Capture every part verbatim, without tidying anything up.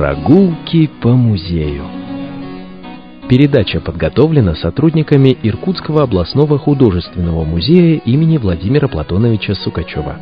Прогулки по музею. Передача подготовлена сотрудниками Иркутского областного художественного музея имени Владимира Платоновича Сукачева.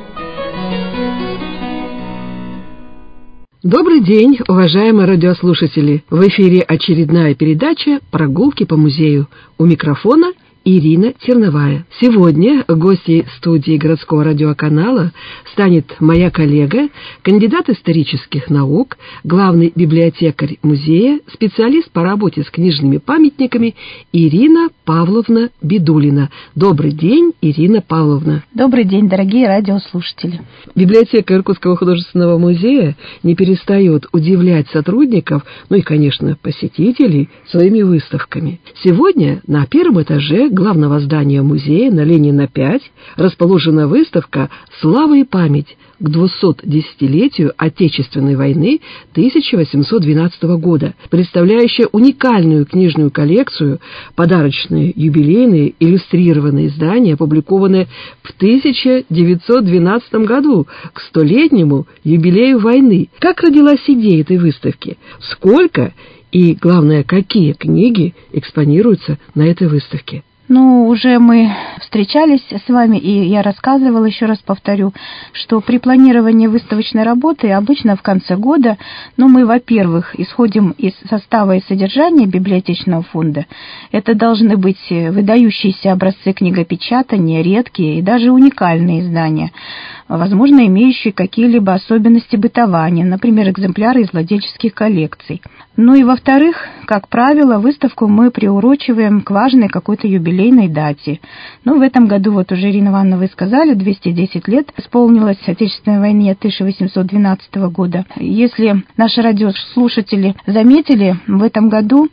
Добрый день, уважаемые радиослушатели! В эфире очередная передача «Прогулки по музею». У микрофона Ирина Терновая. Сегодня гостьей студии городского радиоканала станет моя коллега, кандидат исторических наук, главный библиотекарь музея, специалист по работе с книжными памятниками Ирина Павловна Бедулина. Добрый день, Ирина Павловна. Добрый день, дорогие радиослушатели. Библиотека Иркутского художественного музея не перестает удивлять сотрудников, ну и, конечно, посетителей своими выставками. Сегодня на первом этаже главного здания музея на Ленина пять расположена выставка «Слава и память» к двухсотдесятилетию Отечественной войны тысяча восемьсот двенадцатого года, представляющая уникальную книжную коллекцию, подарочные, юбилейные, иллюстрированные издания, опубликованные в тысяча девятьсот двенадцатом году к столетнему юбилею войны. Как родилась идея этой выставки? Сколько и, главное, какие книги экспонируются на этой выставке? Ну, уже мы встречались с вами, и я рассказывала, еще раз повторю, что при планировании выставочной работы обычно в конце года, ну, мы, во-первых, исходим из состава и содержания библиотечного фонда. Это должны быть выдающиеся образцы книгопечатания, редкие и даже уникальные издания, возможно, имеющие какие-либо особенности бытования, например, экземпляры из владельческих коллекций. Ну и, во-вторых, как правило, выставку мы приурочиваем к важной какой-то юбилейной дате. Ну, в этом году, вот уже, Ирина Ивановна, вы сказали, двести десять лет исполнилось Отечественной войне тысяча восемьсот двенадцатого года. Если наши радиослушатели заметили, в этом году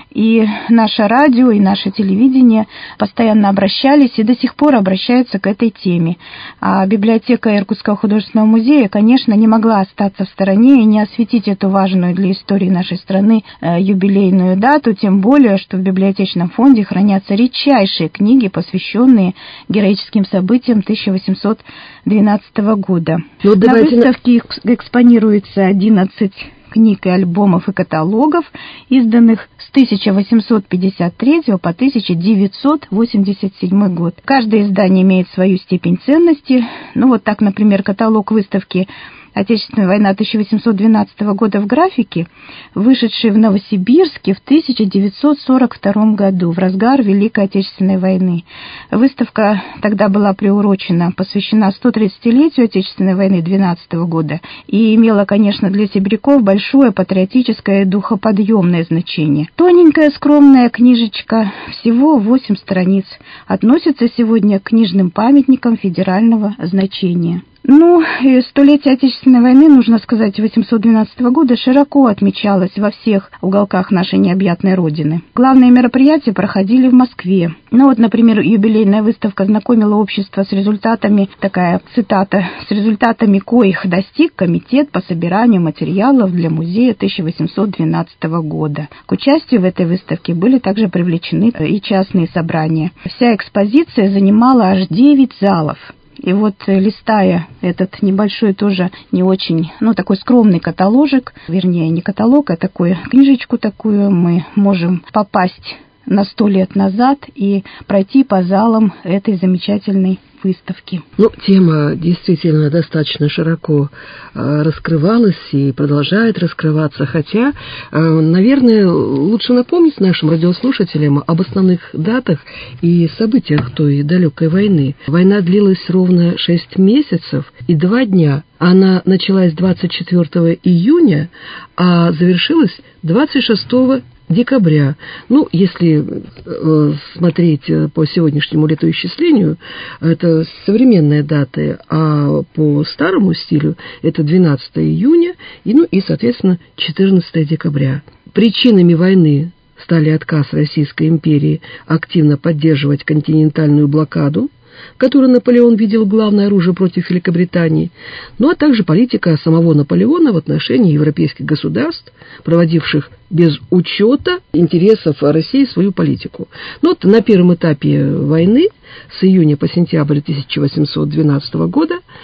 и наше радио, и наше телевидение постоянно обращались и до сих пор обращаются к этой теме. А библиотека Иркутского художественного музея, конечно, не могла остаться в стороне и не осветить эту важную для истории нашей страны юбилейную дату, тем более, что в библиотечном фонде хранятся редчайшие книги, посвященные героическим событиям тысяча восемьсот двенадцатого года. Ну, на выставке экспонируется одиннадцать книг и альбомов и каталогов, изданных с тысяча восемьсот пятьдесят третьего по тысяча девятьсот восемьдесят седьмой год. Каждое издание имеет свою степень ценности. Ну вот так, например, каталог выставки «Отечественная война тысяча восемьсот двенадцатого года» в графике, вышедший в Новосибирске в тысяча девятьсот сорок втором году, в разгар Великой Отечественной войны. Выставка тогда была приурочена, посвящена сто тридцатилетию Отечественной войны двенадцатого года и имела, конечно, для сибиряков большое патриотическое и духоподъемное значение. Тоненькая, скромная книжечка, всего восемь страниц, относится сегодня к книжным памятникам федерального значения. Ну, и столетие Отечественной войны, нужно сказать, восемьсот двенадцатого года широко отмечалось во всех уголках нашей необъятной Родины. Главные мероприятия проходили в Москве. Ну вот, например, юбилейная выставка знакомила общество с результатами, такая цитата, с результатами коих достиг Комитет по собиранию материалов для музея тысяча восемьсот двенадцатого года. К участию в этой выставке были также привлечены и частные собрания. Вся экспозиция занимала аж девять залов. И вот, листая этот небольшой, тоже не очень, ну, такой скромный каталожик, вернее, не каталог, а такую книжечку такую, мы можем попасть на сто лет назад и пройти по залам этой замечательной выставки. Ну, тема действительно достаточно широко э, раскрывалась и продолжает раскрываться, хотя, э, наверное, лучше напомнить нашим радиослушателям об основных датах и событиях той далекой войны. Война длилась ровно шесть месяцев и два дня. Она началась двадцать четвёртого июня, а завершилась двадцать шестого декабря. Ну, если э, смотреть по сегодняшнему летоисчислению, это современные даты, а по старому стилю это двенадцатого июня и, ну, и, соответственно, четырнадцатого декабря. Причинами войны стали отказ Российской империи активно поддерживать континентальную блокаду, которую Наполеон видел главное оружие против Великобритании, ну а также политика самого Наполеона в отношении европейских государств, проводивших без учета интересов России свою политику. Ну вот на первом этапе войны с июня по сентябрь тысяча восемьсот двенадцатого года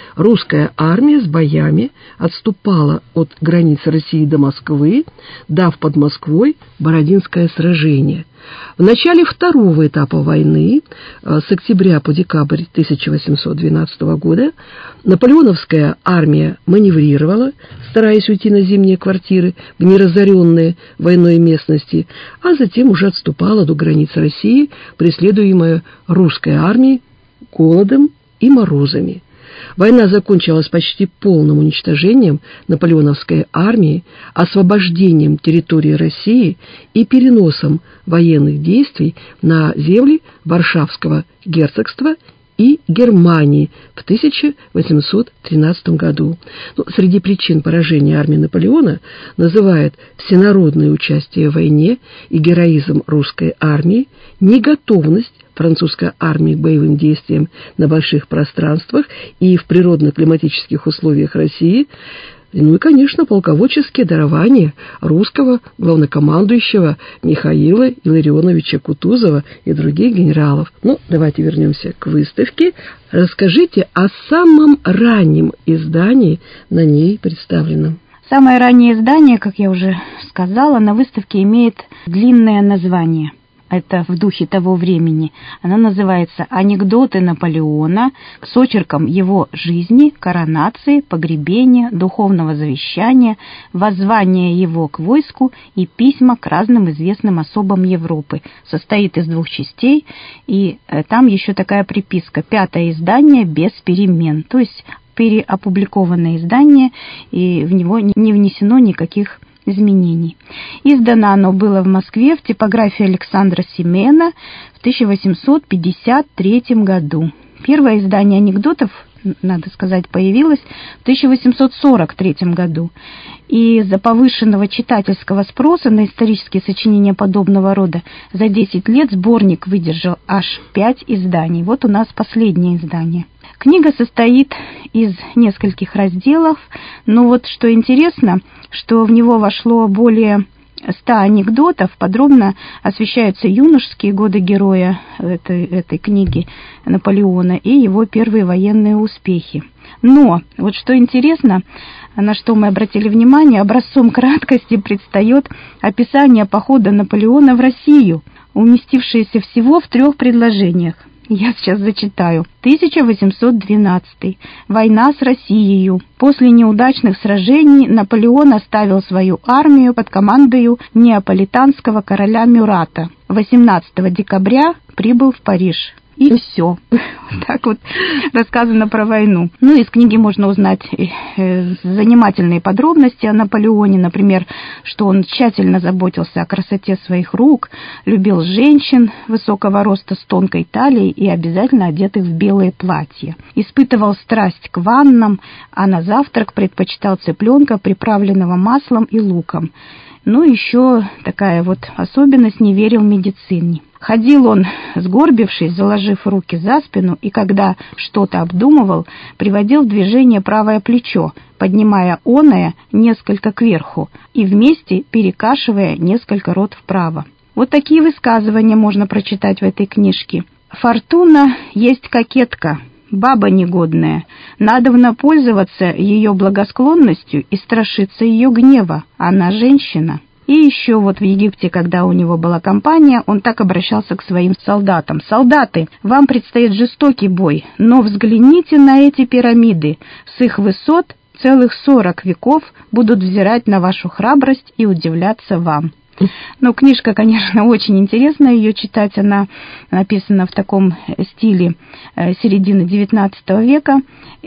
русская армия с боями отступала от границы России до Москвы, дав под Москвой Бородинское сражение. В начале второго этапа войны, с октября по декабрь тысяча восемьсот двенадцатого года, наполеоновская армия маневрировала, стараясь уйти на зимние квартиры в неразоренные войной местности, а затем уже отступала до границ России, преследуемая русской армией голодом и морозами. Война закончилась почти полным уничтожением наполеоновской армии, освобождением территории России и переносом военных действий на земли Варшавского герцогства и Германии в тысяча восемьсот тринадцатом году. Ну, среди причин поражения армии Наполеона называют всенародное участие в войне и героизм русской армии, неготовность французской армии к боевым действиям на больших пространствах и в природно-климатических условиях России, ну и, конечно, полководческие дарования русского главнокомандующего Михаила Илларионовича Кутузова и других генералов. Ну, давайте вернемся к выставке. Расскажите о самом раннем издании на ней представленном. Самое раннее издание, как я уже сказала, на выставке имеет длинное название. Это в духе того времени. Она называется «Анекдоты Наполеона» с очерком его жизни, коронации, погребения, духовного завещания, воззвания его к войску и письма к разным известным особам Европы. Состоит из двух частей, и там еще такая приписка: пятое издание без перемен, то есть переопубликованное издание, и в него не внесено никаких изменений. Издано оно было в Москве в типографии Александра Семена в тысяча восемьсот пятьдесят третьем году. Первое издание анекдотов, надо сказать, появилось в тысяча восемьсот сорок третьем году. И из-за повышенного читательского спроса на исторические сочинения подобного рода за десять лет сборник выдержал аж пять изданий. Вот у нас последнее издание. Книга состоит из нескольких разделов, но вот что интересно, что в него вошло более ста анекдотов, подробно освещаются юношеские годы героя этой, этой книги Наполеона и его первые военные успехи. Но вот что интересно, на что мы обратили внимание, образцом краткости предстает описание похода Наполеона в Россию, уместившееся всего в трех предложениях. Я сейчас зачитаю. тысяча восемьсот двенадцатый. Война с Россией. После неудачных сражений Наполеон оставил свою армию под командою неаполитанского короля Мюрата. восемнадцатого декабря прибыл в Париж. И все. Так вот рассказано про войну. Ну, из книги можно узнать занимательные подробности о Наполеоне. Например, что он тщательно заботился о красоте своих рук, любил женщин высокого роста с тонкой талией и обязательно одетых в белые платья. Испытывал страсть к ваннам, а на завтрак предпочитал цыпленка, приправленного маслом и луком. Ну, еще такая вот особенность: не верил медицине. Ходил он, сгорбившись, заложив руки за спину, и когда что-то обдумывал, приводил в движение правое плечо, поднимая оное несколько кверху и вместе перекашивая несколько рот вправо. Вот такие высказывания можно прочитать в этой книжке. «Фортуна есть кокетка, баба негодная. Надобно пользоваться ее благосклонностью и страшиться ее гнева. Она женщина». И еще вот в Египте, когда у него была кампания, он так обращался к своим солдатам. «Солдаты, вам предстоит жестокий бой, но взгляните на эти пирамиды. С их высот целых сорок веков будут взирать на вашу храбрость и удивляться вам». Ну, книжка, конечно, очень интересная ее читать. Она написана в таком стиле середины девятнадцатого века.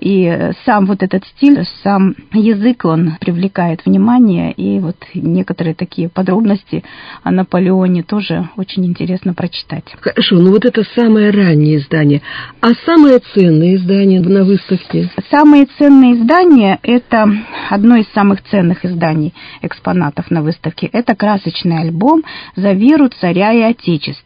И сам вот этот стиль, сам язык, он привлекает внимание. И вот некоторые такие подробности о Наполеоне тоже очень интересно прочитать. Хорошо, ну вот это самое раннее издание. А самое ценное издание на выставке? Самые ценные издания, это одно из самых ценных изданий, экспонатов на выставке. Это красочный альбом «За веру царя и отечества».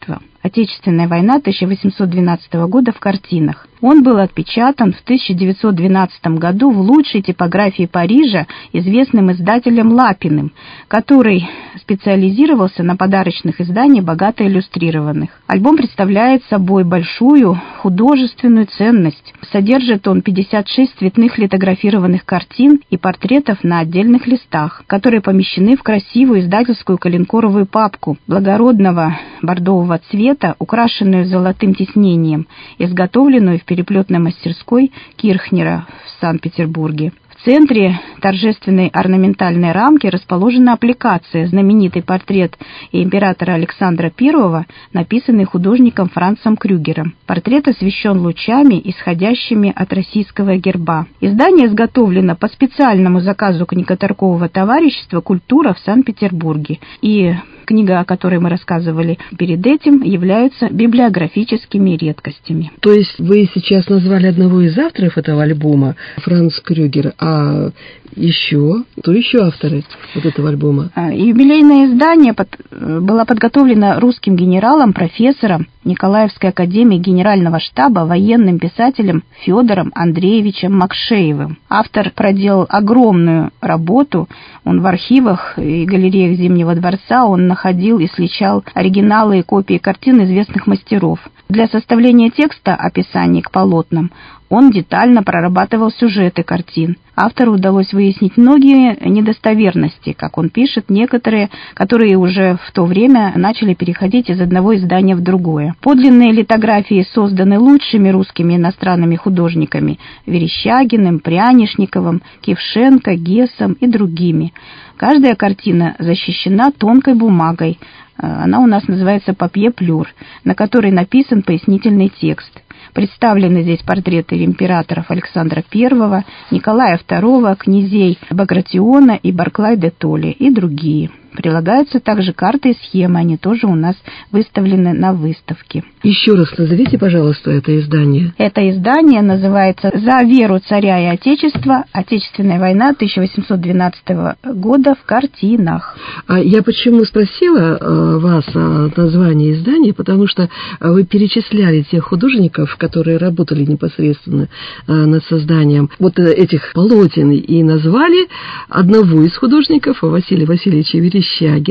Отечественная война тысяча восемьсот двенадцатого года в картинах. Он был отпечатан в тысяча девятьсот двенадцатом году в лучшей типографии Парижа известным издателем Лапиным, который специализировался на подарочных изданиях богато иллюстрированных. Альбом представляет собой большую художественную ценность. Содержит он пятьдесят шесть цветных литографированных картин и портретов на отдельных листах, которые помещены в красивую издательскую коленкоровую папку благородного бордового цвета, украшенную золотым тиснением, изготовленную в переплетной мастерской Кирхнера в Санкт-Петербурге. В центре торжественной орнаментальной рамки расположена аппликация, знаменитый портрет императора Александра Первого, написанный художником Францем Крюгером. Портрет освещен лучами, исходящими от российского герба. Издание изготовлено по специальному заказу книготоргового товарищества «Культура» в Санкт-Петербурге. И книга, о которой мы рассказывали перед этим, являются библиографическими редкостями. То есть вы сейчас назвали одного из авторов этого альбома, Франц Крюгер, а еще, кто еще авторы вот этого альбома? Юбилейное издание под, было подготовлено русским генералом, профессором Николаевской академии Генерального штаба, военным писателем Федором Андреевичем Макшеевым. Автор проделал огромную работу. Он в архивах и галереях Зимнего дворца он находил и сличал оригиналы и копии картин известных мастеров. Для составления текста описаний к полотнам он детально прорабатывал сюжеты картин. Автору удалось выяснить многие недостоверности, как он пишет, некоторые, которые уже в то время начали переходить из одного издания в другое. Подлинные литографии созданы лучшими русскими и иностранными художниками Верещагиным, Прянишниковым, Кившенко, Гессом и другими. Каждая картина защищена тонкой бумагой. Она у нас называется папье-плюр, на которой написан пояснительный текст. Представлены здесь портреты императоров Александра Первого, Николая Второго, князей Багратиона и Барклай-де-Толли и другие. Прилагаются также карты и схемы, они тоже у нас выставлены на выставке. Еще раз назовите, пожалуйста, это издание. Это издание называется «За веру царя и отечества. Отечественная война тысяча восемьсот двенадцатого года в картинах». А я почему спросила э, вас о названии издания, потому что вы перечисляли тех художников, которые работали непосредственно э, над созданием вот этих полотен, и назвали одного из художников, Василия Васильевича Верещагина.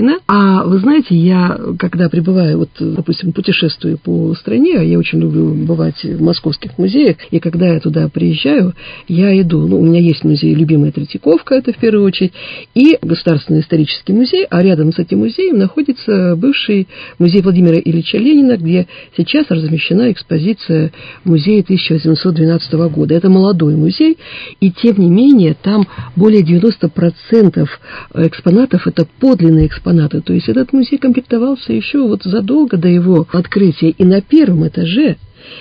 А вы знаете, я, когда прибываю, вот, допустим, путешествую по стране, я очень люблю бывать в московских музеях, и когда я туда приезжаю, я иду, ну, у меня есть музей «Любимая Третьяковка», это в первую очередь, и Государственный исторический музей, а рядом с этим музеем находится бывший музей Владимира Ильича Ленина, где сейчас размещена экспозиция музея тысяча восемьсот двенадцатого года. Это молодой музей, и тем не менее там более девяносто процентов экспонатов это подлинные экспонаты. То есть этот музей комплектовался еще вот задолго до его открытия. И на первом этаже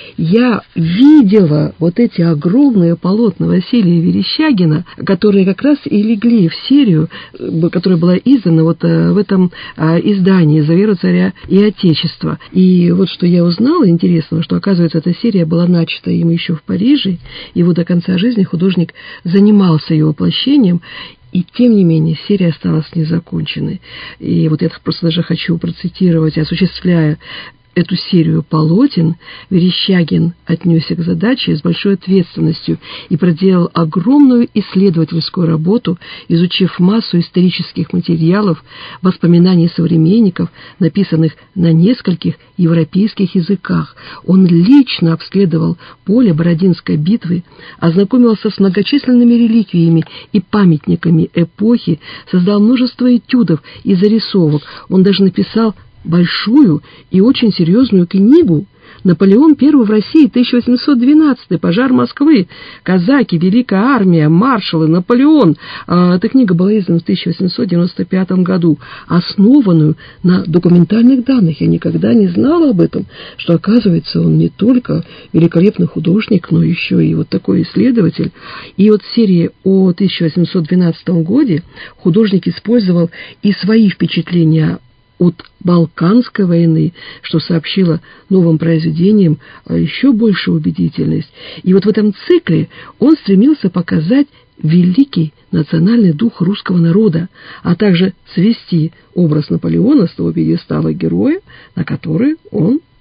я видела вот эти огромные полотна Василия Верещагина, которые как раз и легли в серию, которая была издана вот в этом издании «За веру царя и отечества». И вот что я узнала интересного, что, оказывается, эта серия была начата им еще в Париже, и вот до конца жизни художник занимался ее воплощением. И, тем не менее, серия осталась незаконченной. И вот я просто даже хочу процитировать, осуществляя эту серию полотен, Верещагин отнесся к задаче с большой ответственностью и проделал огромную исследовательскую работу, изучив массу исторических материалов, воспоминаний современников, написанных на нескольких европейских языках. Он лично обследовал поле Бородинской битвы, ознакомился с многочисленными реликвиями и памятниками эпохи, создал множество этюдов и зарисовок. Он даже написал большую и очень серьезную книгу «Наполеон Первый в России, тысяча восемьсот двенадцатый. Пожар Москвы. Казаки. Великая армия. Маршалы. Наполеон». Эта книга была издана в тысяча восемьсот девяносто пятом году, основанную на документальных данных. Я никогда не знала об этом, что, оказывается, он не только великолепный художник, но еще и вот такой исследователь. И вот в серии о тысяча восемьсот двенадцатом годе художник использовал и свои впечатления от Балканской войны, что сообщило новым произведениям еще большую убедительность. И вот в этом цикле он стремился показать великий национальный дух русского народа, а также свести образ Наполеона с того пьедестала героя, на который он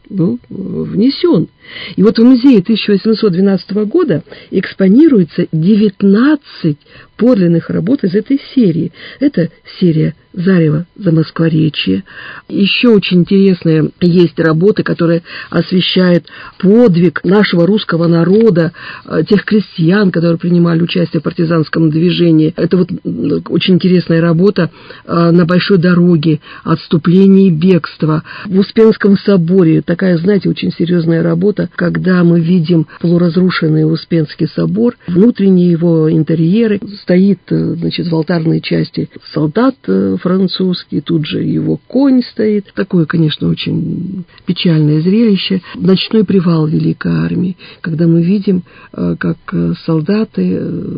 был внесен. И вот в музее тысяча восемьсот двенадцатого года экспонируется девятнадцать подлинных работ из этой серии. Это серия «Зарево Замоскворечье». Еще очень интересные есть работы, которые освещают подвиг нашего русского народа, тех крестьян, которые принимали участие в партизанском движении. Это вот очень интересная работа на большой дороге, отступление и бегство. В Успенском соборе такая, знаете, очень серьезная работа, когда мы видим полуразрушенный Успенский собор, внутренние его интерьеры, стоит, значит, в алтарной части солдат французский, тут же его конь стоит. Такое, конечно, очень печальное зрелище. Ночной привал Великой Армии, когда мы видим, как солдаты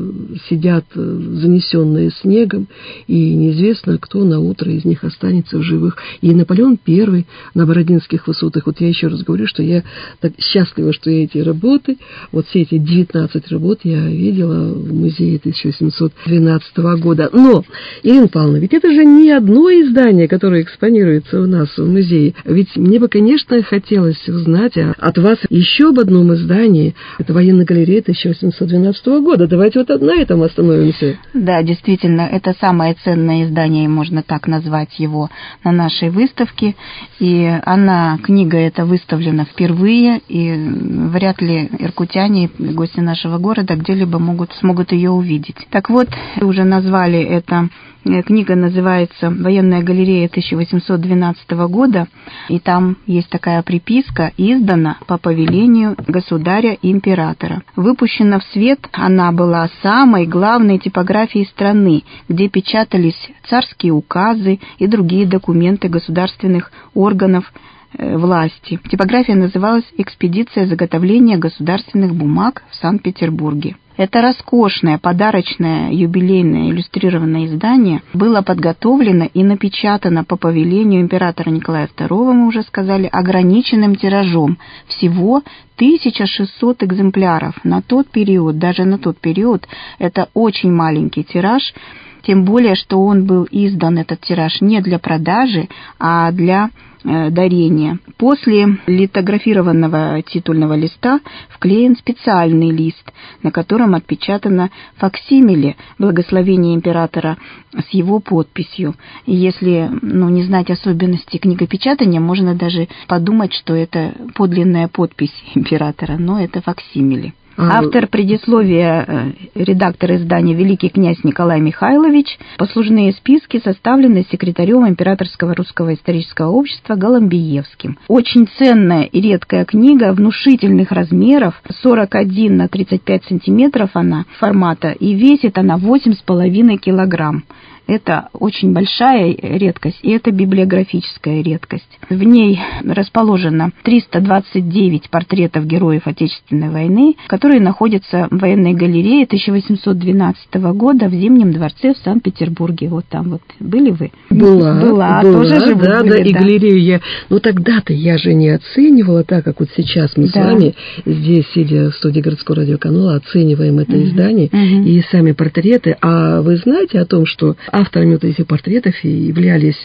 сидят занесенные снегом, и неизвестно, кто на утро из них останется в живых. И Наполеон Первый на Бородинских высотах. Вот я еще раз говорю, что я так счастлива, что я эти работы, вот все эти девятнадцать работ я видела в музее тысяча восемьсот двенадцатого года. Но, Ирина Павловна, ведь это же не одно издание, которое экспонируется у нас в музее. Ведь мне бы, конечно, хотелось узнать от вас еще об одном издании. Это военная галерея тысяча восемьсот двенадцатого года. Давайте вот на этом остановимся. Да, действительно, это самое ценное издание, можно так назвать его, на нашей выставке. И она, книга эта выставлена впервые, и вряд ли иркутяне, гости нашего города, где-либо могут, смогут ее увидеть. Так вот, вы уже назвали это. Книга называется «Военная галерея тысяча восемьсот двенадцатого года», и там есть такая приписка: «Издана по повелению государя-императора». Выпущена в свет она была самой главной типографией страны, где печатались царские указы и другие документы государственных органов власти. Типография называлась «Экспедиция заготовления государственных бумаг в Санкт-Петербурге». Это роскошное, подарочное, юбилейное иллюстрированное издание было подготовлено и напечатано по повелению императора Николая Второго, мы уже сказали, ограниченным тиражом. Всего тысяча шестьсот экземпляров. На тот период, даже на тот период, это очень маленький тираж, тем более, что он был издан, этот тираж, не для продажи, а для э, дарения. После литографированного титульного листа вклеен специальный лист, на котором отпечатано факсимиле благословения императора с его подписью. И если ну, не знать особенностей книгопечатания, можно даже подумать, что это подлинная подпись императора, но это факсимиле. Автор предисловия, редактор издания великий князь Николай Михайлович. Послужные списки составлены секретарем Императорского русского исторического общества Голомбиевским. Очень ценная и редкая книга внушительных размеров, сорок один на тридцать пять сантиметров она формата, и весит она восемь с половиной килограмм. Это очень большая редкость, и это библиографическая редкость. В ней расположено триста двадцать девять портретов героев Отечественной войны, которые находятся в военной галерее тысяча восемьсот двенадцатого года в Зимнем дворце в Санкт-Петербурге. Вот там вот были вы? Была, была, была тоже же да, были, да, да. И галерею я... Ну, тогда-то я же не оценивала так, как вот сейчас мы да. с вами здесь, сидя в студии городского радиоканала, оцениваем это uh-huh. издание uh-huh. и сами портреты. А вы знаете о том, что авторами вот этих портретов являлись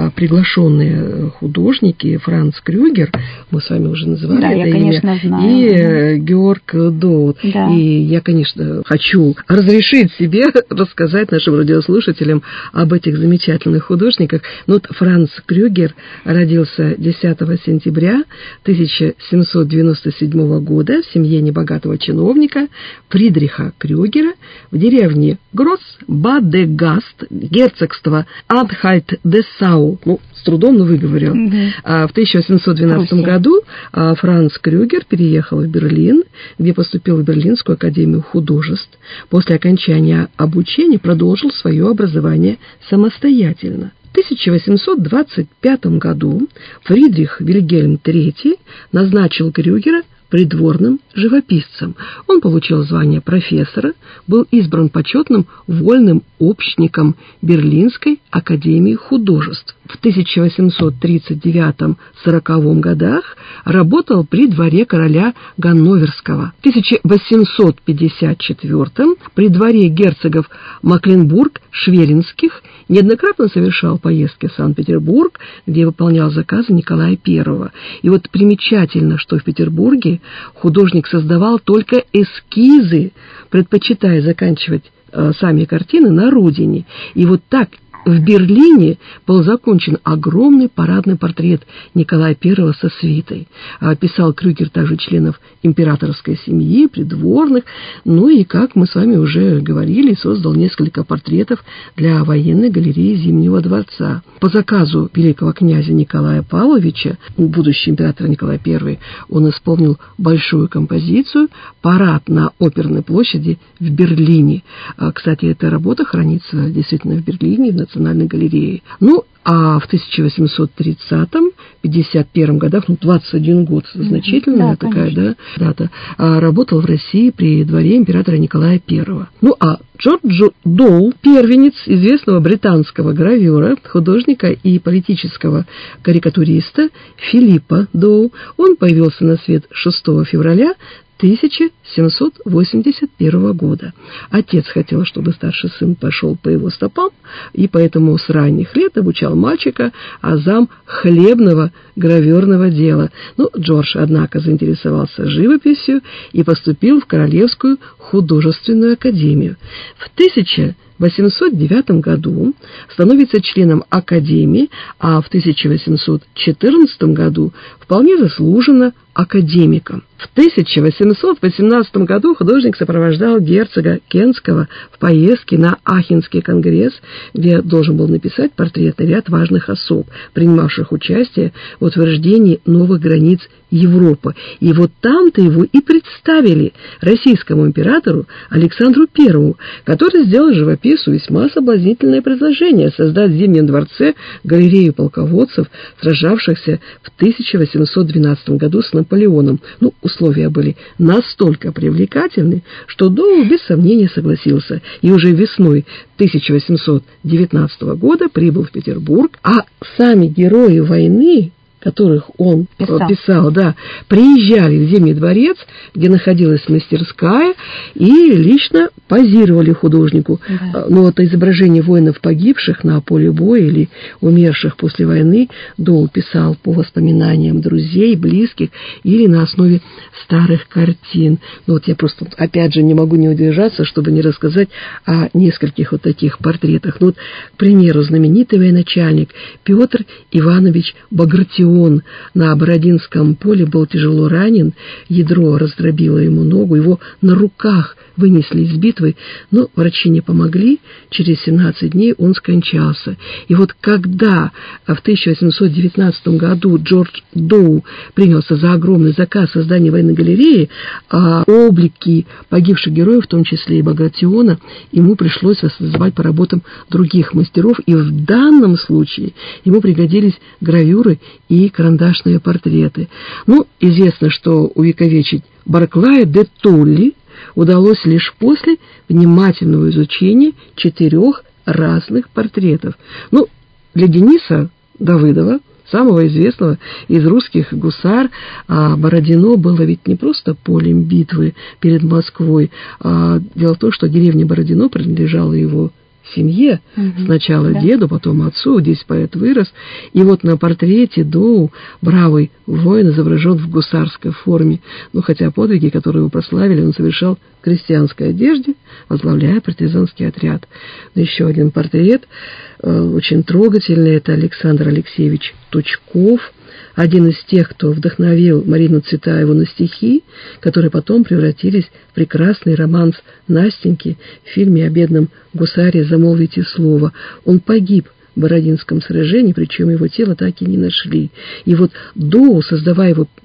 приглашенные художники Франц Крюгер, мы с вами уже называли да, это я, имя, конечно, знаю. и да. Георг Доут. Да. И я, конечно, хочу разрешить себе рассказать нашим радиослушателям об этих замечательных художниках. Ну, вот Франц Крюгер родился десятого сентября тысяча семьсот девяносто седьмого года в семье небогатого чиновника Фридриха Крюгера в деревне Гросс-Бадегаст, герцогство Анхальт-Дессау, ну, с трудом, но выговорил. Mm-hmm. В тысяча восемьсот двенадцатом году Франц Крюгер переехал в Берлин, где поступил в Берлинскую академию художеств. После окончания обучения продолжил свое образование самостоятельно. В тысяча восемьсот двадцать пятом году Фридрих Вильгельм третий назначил Крюгера придворным живописцем. Он получил звание профессора, был избран почетным вольным общником Берлинской Академии художеств. В тысяча восемьсот тридцать девятом-сороковом годах работал при дворе короля Ганноверского. В тысяча восемьсот пятьдесят четвёртом при дворе герцогов Мекленбург-Шверинских неоднократно совершал поездки в Санкт-Петербург, где выполнял заказы Николая Первого. И вот примечательно, что в Петербурге художник создавал только эскизы, предпочитая заканчивать э, сами картины на родине. И вот так в Берлине был закончен огромный парадный портрет Николая Первого со свитой. Писал Крюгер также членов императорской семьи, придворных. Ну и, как мы с вами уже говорили, создал несколько портретов для военной галереи Зимнего дворца. По заказу великого князя Николая Павловича, будущий император Николай Первый, он исполнил большую композицию «Парад на Оперной площади» в Берлине. Кстати, эта работа хранится действительно в Берлине, в Национальной галерее. Ну, а в тысяча восемьсот тридцатом — пятьдесят первом годах, ну, двадцать один год, значительная да, такая, да, дата, работал в России при дворе императора Николая Первого. Ну, а Джордж Доу, первенец известного британского гравера, художника и политического карикатуриста Филиппа Доу, он появился на свет шестого февраля тысяча семьсот восемьдесят первого года. Отец хотел, чтобы старший сын пошел по его стопам, и поэтому с ранних лет обучал мальчика азам хлебного граверного дела. Но Джордж, однако, заинтересовался живописью и поступил в Королевскую художественную академию. В тысяча восемьсот девятом году становится членом Академии, а в тысяча восемьсот четырнадцатом году вполне заслуженно академиком. В тысяча восемьсот восемнадцатом году художник сопровождал герцога Кентского в поездке на Ахенский конгресс, где должен был написать портретный ряд важных особ, принимавших участие в утверждении новых границ Европы. И вот там-то его и представили российскому императору Александру Первому, который сделал живописцу весьма соблазнительное предложение создать в Зимнем дворце галерею полководцев, сражавшихся в тысяча восемьсот двенадцатом году с Наполеоном. Ну, условия были настолько привлекательны, что Доу без сомнения согласился, и уже весной тысяча восемьсот девятнадцатого года прибыл в Петербург, а сами герои войны, которых он писал. писал, да, приезжали в Зимний дворец, где находилась мастерская, и лично позировали художнику. Да. Но это изображение воинов, погибших на поле боя или умерших после войны, Доу писал по воспоминаниям друзей, близких или на основе старых картин. Ну вот я просто, опять же, не могу не удержаться, чтобы не рассказать о нескольких вот таких портретах. Ну вот, к примеру, знаменитый военачальник Петр Иванович Багратион на Бородинском поле был тяжело ранен, ядро раздробило ему ногу, его на руках вынесли из битвы, но врачи не помогли, через семнадцать дней он скончался. И вот когда в тысяча восемьсот девятнадцатом году Джордж Доу принялся за огромный заказ создания военной галереи, а облики погибших героев, в том числе и Багратиона, ему пришлось воссоздавать по работам других мастеров, и в данном случае ему пригодились гравюры и карандашные портреты. Ну, известно, что увековечить Барклая де Толли удалось лишь после внимательного изучения четырех разных портретов. Ну, для Дениса Давыдова, самого известного из русских гусар, а Бородино было ведь не просто полем битвы перед Москвой, а дело в том, что деревня Бородино принадлежала его семье, угу, сначала да. деду, потом отцу, здесь поэт вырос, и вот на портрете Доу бравый воин изображен в гусарской форме, ну, хотя подвиги, которые его прославили, он совершал в крестьянской одежде, возглавляя партизанский отряд. Еще один портрет, э, очень трогательный, это Александр Алексеевич Тучков, один из тех, кто вдохновил Марину Цветаеву на стихи, которые потом превратились в прекрасный романс Настеньки в фильме о бедном гусаре «Замолвите слово». Он погиб в Бородинском сражении, причем его тело так и не нашли. И вот Доу, создавая его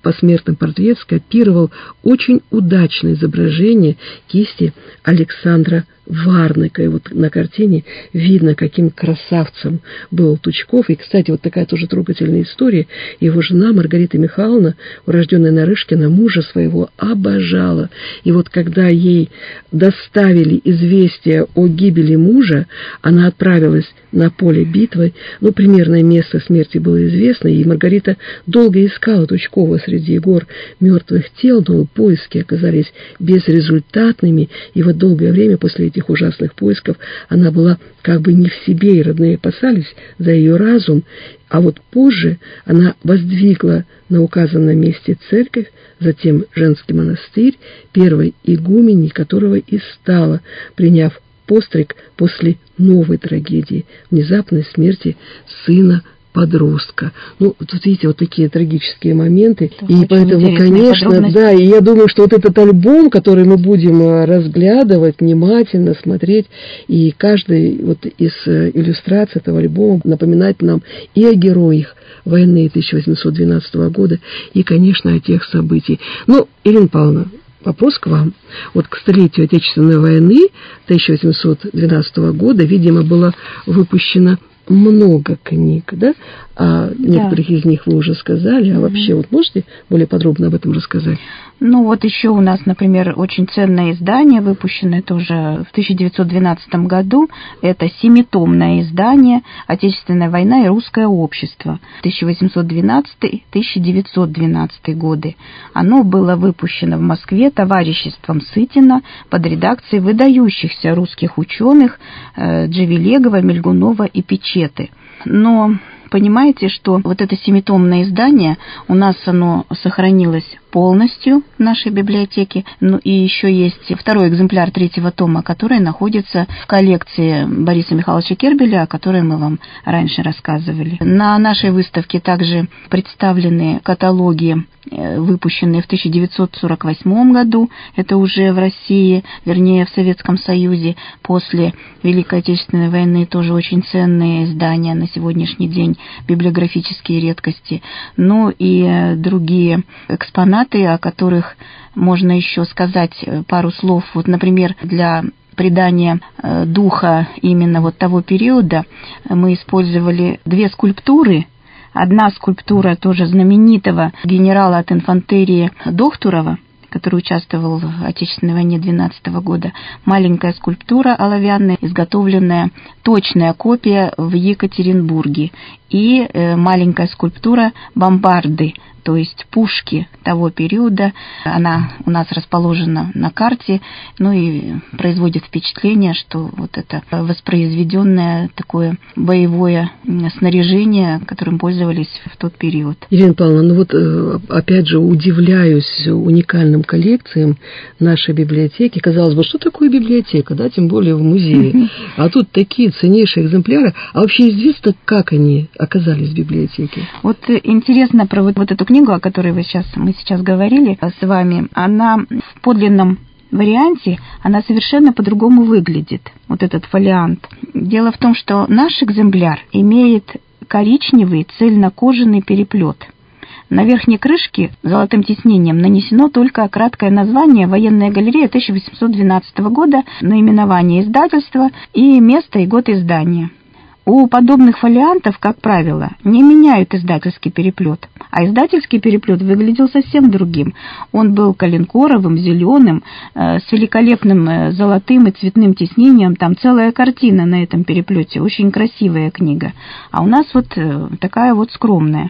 посмертный портрет скопировал очень удачное изображение кисти Александра Варника. И вот на картине видно, каким красавцем был Тучков. И, кстати, вот такая тоже трогательная история. Его жена Маргарита Михайловна, урожденная Нарышкина, мужа своего обожала. И вот когда ей доставили известие о гибели мужа, она отправилась на поле битвы. Ну, примерное место смерти было известно, и Маргарита долго искала Тучкова среди гор мертвых тел, но поиски оказались безрезультатными. И вот долгое время после этих ужасных поисков она была как бы не в себе, и родные опасались за ее разум. А вот позже она воздвигла на указанном месте церковь, затем женский монастырь, первой игуменей которого и стала, приняв постриг после новой трагедии, внезапной смерти сына подростка. Ну, тут видите, вот такие трагические моменты. Это и поэтому, конечно, да, и я думаю, что вот этот альбом, который мы будем разглядывать, внимательно смотреть, и каждый вот из иллюстраций этого альбома напоминает нам и о героях войны тысяча восемьсот двенадцатого года, и, конечно, о тех событиях. Ну, Ирина Павловна, вопрос к вам. Вот к столетию Отечественной войны тысяча восемьсот двенадцатого года, видимо, было выпущено много книг, да? А да. Некоторых из них вы уже сказали, а mm-hmm. вообще вот можете более подробно об этом рассказать? Ну вот еще у нас, например, очень ценное издание, выпущенное тоже в тысяча девятьсот двенадцатом году. Это семитомное издание «Отечественная война и русское общество» тысяча восемьсот двенадцатый — тысяча девятьсот двенадцатый годы. Оно было выпущено в Москве товариществом Сытина под редакцией выдающихся русских ученых Джавелегова, Мельгунова и Печеты. Но понимаете, что вот это семитомное издание, у нас оно сохранилось полностью в нашей библиотеке. Ну и еще есть второй экземпляр третьего тома, который находится в коллекции Бориса Михайловича Кербеля, о которой мы вам раньше рассказывали. На нашей выставке также представлены каталоги, выпущенные в тысяча девятьсот сорок восьмом году. Это уже в России, вернее, в Советском Союзе. После Великой Отечественной войны тоже очень ценные издания на сегодняшний день, библиографические редкости. Ну и другие экспонаты, о которых можно еще сказать пару слов. Вот, например, для придания духа именно вот того периода мы использовали две скульптуры. Одна скульптура тоже знаменитого генерала от инфантерии Дохтурова, который участвовал в Отечественной войне двенадцатого года. Маленькая скульптура оловянная, изготовленная, точная копия в Екатеринбурге. И маленькая скульптура бомбарды, то есть пушки того периода. Она у нас расположена на карте, ну и производит впечатление, что вот это воспроизведенное такое боевое снаряжение, которым пользовались в тот период. Ирина Павловна, ну вот опять же удивляюсь уникальным коллекциям нашей библиотеки. Казалось бы, что такое библиотека, да, тем более в музее. А тут такие ценнейшие экземпляры. А вообще известно, как они оказались в библиотеке? Вот интересно про вот, вот эту книгу, о которой вы сейчас, мы сейчас говорили с вами, она в подлинном варианте, она совершенно по-другому выглядит, вот этот фолиант. Дело в том, что наш экземпляр имеет коричневый цельнокожаный переплет. На верхней крышке золотым тиснением нанесено только краткое название «Военная галерея тысяча восемьсот двенадцатого года», наименование издательства и место и год издания. У подобных фолиантов, как правило, не меняют издательский переплет, а издательский переплет выглядел совсем другим. Он был коленкоровым, зеленым, э, с великолепным э, золотым и цветным тиснением. Там целая картина на этом переплете, очень красивая книга. А у нас вот э, такая вот скромная.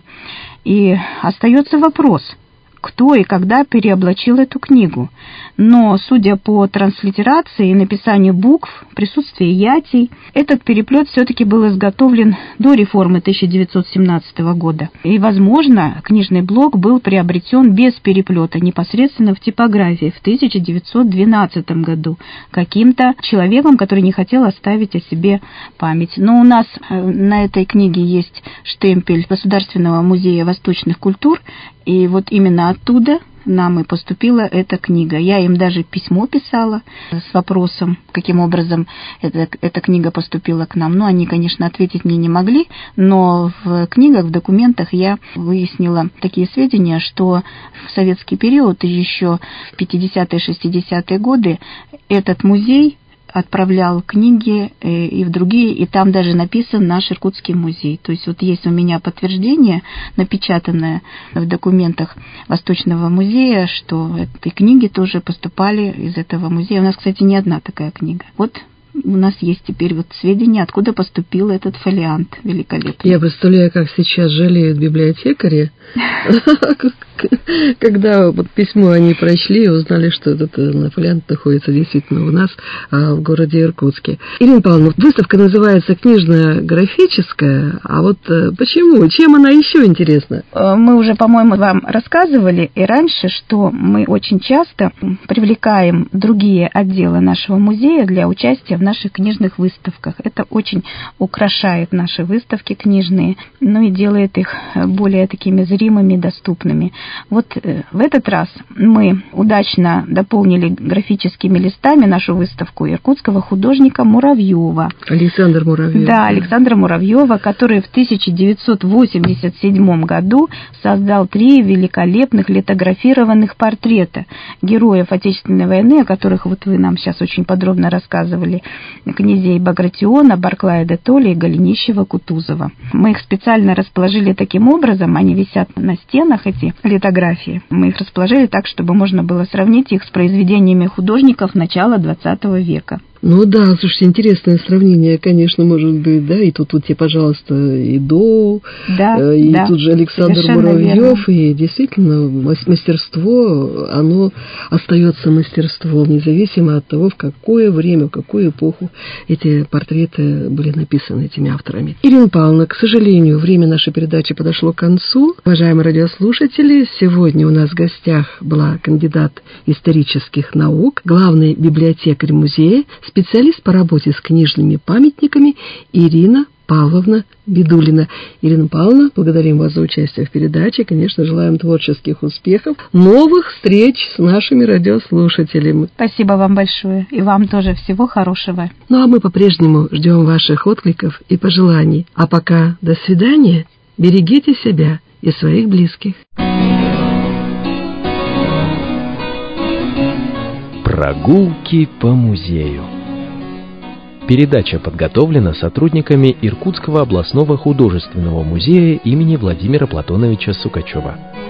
И остается вопрос, кто и когда переоблачил эту книгу. Но, судя по транслитерации и написанию букв, присутствии ятий, этот переплет все-таки был изготовлен до реформы тысяча девятьсот семнадцатого года. И, возможно, книжный блок был приобретен без переплета непосредственно в типографии в тысяча девятьсот двенадцатом году каким-то человеком, который не хотел оставить о себе память. Но у нас на этой книге есть штемпель Государственного музея восточных культур, и вот именно оттуда нам и поступила эта книга. Я им даже письмо писала с вопросом, каким образом эта, эта книга поступила к нам. Ну, они, конечно, ответить мне не могли, но в книгах, в документах я выяснила такие сведения, что в советский период, еще в пятидесятые шестидесятые годы, этот музей отправлял книги и в другие, и там даже написан наш Иркутский музей. То есть вот есть у меня подтверждение, напечатанное в документах Восточного музея, что эти книги тоже поступали из этого музея. У нас, кстати, не одна такая книга. Вот у нас есть теперь вот сведения, откуда поступил этот фолиант великолепный. Я представляю, как сейчас жалеют библиотекари, когда вот письмо они прочли и узнали, что этот фолиант находится действительно у нас в городе Иркутске. Ирина Павловна, выставка называется «Книжно-графическая», а вот почему? Чем она еще интересна? Мы уже, по-моему, вам рассказывали и раньше, что мы очень часто привлекаем другие отделы нашего музея для участия в наших книжных выставках. Это очень украшает наши выставки книжные, ну и делает их более такими зримыми, доступными. Вот в этот раз мы удачно дополнили графическими листами нашу выставку иркутского художника Муравьева. Александр Муравьев. Да, Александра Муравьева, который в тысяча девятьсот восемьдесят седьмом году создал три великолепных литографированных портрета героев Отечественной войны, о которых вот вы нам сейчас очень подробно рассказывали, князей Багратиона, Барклая де Толли и Голенищева-Кутузова. Мы их специально расположили таким образом, они висят на стенах, эти литографии. Мы их расположили так, чтобы можно было сравнить их с произведениями художников начала двадцатого века. Ну да, слушайте, интересное сравнение, конечно, может быть, да, и тут вот тебе, пожалуйста, и до, да, и да, тут же Александр Муравьев, и действительно мастерство, оно остается мастерством, независимо от того, в какое время, в какую эпоху эти портреты были написаны этими авторами. Ирина Павловна, к сожалению, время нашей передачи подошло к концу. Уважаемые радиослушатели, сегодня у нас в гостях была кандидат исторических наук, главный библиотекарь музея, специалист по работе с книжными памятниками Ирина Павловна Бедулина. Ирина Павловна, благодарим вас за участие в передаче. Конечно, желаем творческих успехов, новых встреч с нашими радиослушателями. Спасибо вам большое. И вам тоже всего хорошего. Ну, а мы по-прежнему ждем ваших откликов и пожеланий. А пока до свидания. Берегите себя и своих близких. Прогулки по музею. Передача подготовлена сотрудниками Иркутского областного художественного музея имени Владимира Платоновича Сукачева.